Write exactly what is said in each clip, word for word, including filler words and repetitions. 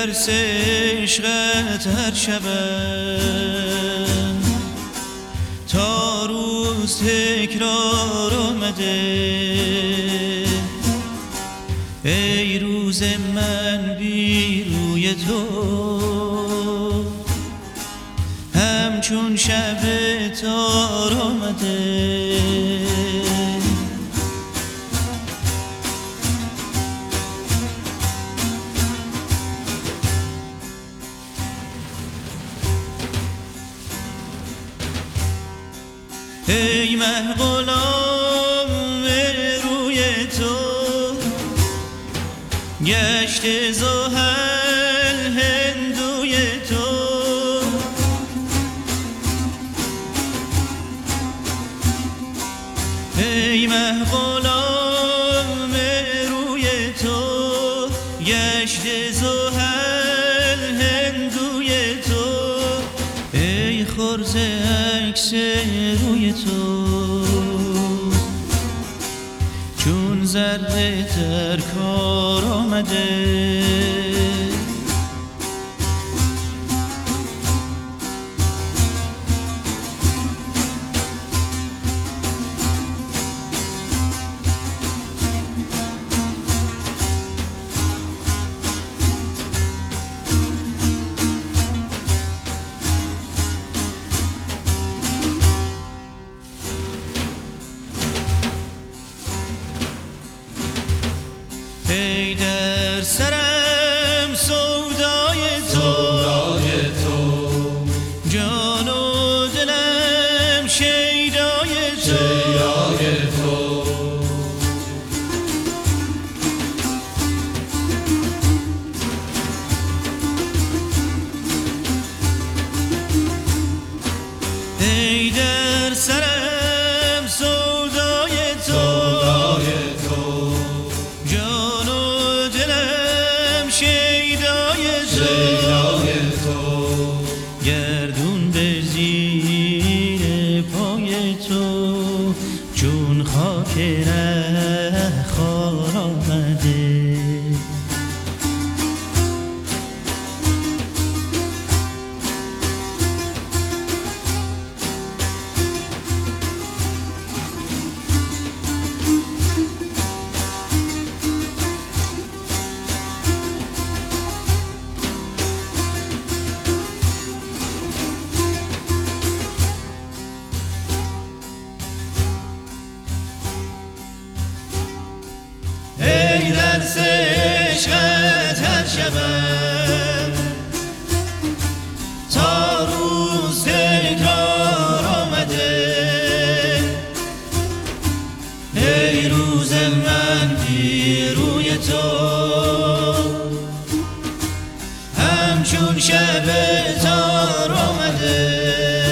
درس عشقت هر شبم تا روز تکرار آمده. ای روز من بی روی تو همچون شب تار آمده. ای مه غلام روی تو گشت زحل هندوی تو. ای مه غلام روی تو گشت زحل هندوی تو. ای خرز عکس روی تو چون ذره در کار آمده. ای در سرم سودای تو, سودای تو جان و دلم شیدای تو, شیدای تو. ای در سرم سودای تو, سودای تو جان و دلم شیدای تو, شیدای تو. گردون به زیر پای تو چون خاک ره خار آمده. ای درس عشقت هر شبم تا روز تکرار آمده. ای روز من بی روی تو همچون شب تار آمده.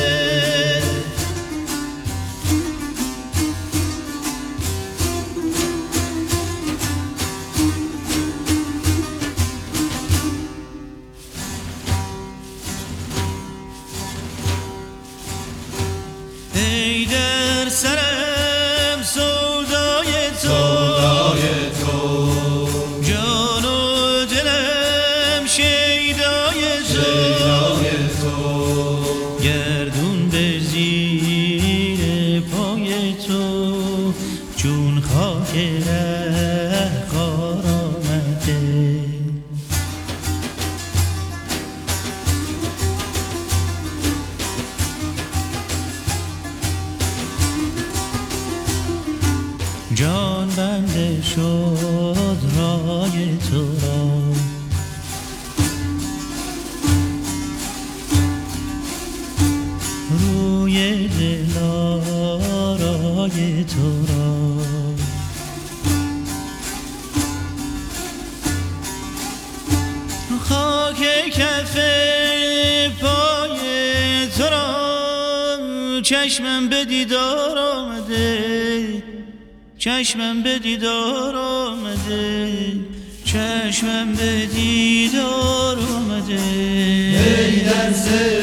ای در سرم سودای تو, سودای تو جان و دلم شیدای تو, شیدای تو. گردون به زیر پای تو چون خاک ره خار آمده. جان بنده شد رای تو را روی دل آرای تو را. خاک کف پای تو را چشمم به دیدار آمده. چشمم به دیدار آمده. چشمم به دیدار آمده. ای درس